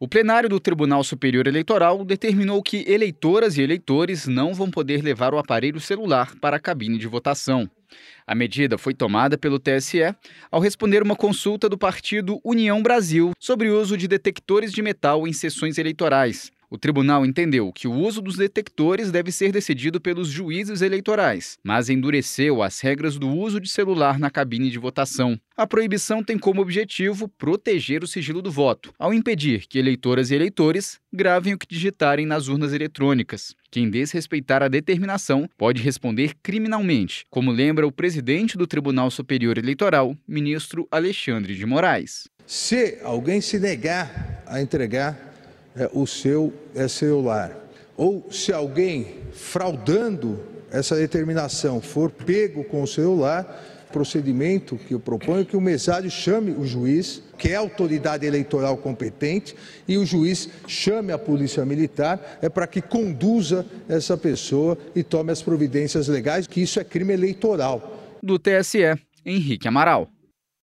O plenário do Tribunal Superior Eleitoral determinou que eleitoras e eleitores não vão poder levar o aparelho celular para a cabine de votação. A medida foi tomada pelo TSE ao responder uma consulta do partido União Brasil sobre o uso de detectores de metal em sessões eleitorais. O tribunal entendeu que o uso dos detectores deve ser decidido pelos juízes eleitorais, mas endureceu as regras do uso de celular na cabine de votação. A proibição tem como objetivo proteger o sigilo do voto, ao impedir que eleitoras e eleitores gravem o que digitarem nas urnas eletrônicas. Quem desrespeitar a determinação pode responder criminalmente, como lembra o presidente do Tribunal Superior Eleitoral, ministro Alexandre de Moraes. Se alguém se negar a entregar o seu celular, ou se alguém fraudando essa determinação for pego com o celular, procedimento que eu proponho é que o mesário chame o juiz, que é a autoridade eleitoral competente, e o juiz chame a polícia militar para que conduza essa pessoa e tome as providências legais, que isso é crime eleitoral. Do TSE, Henrique Amaral.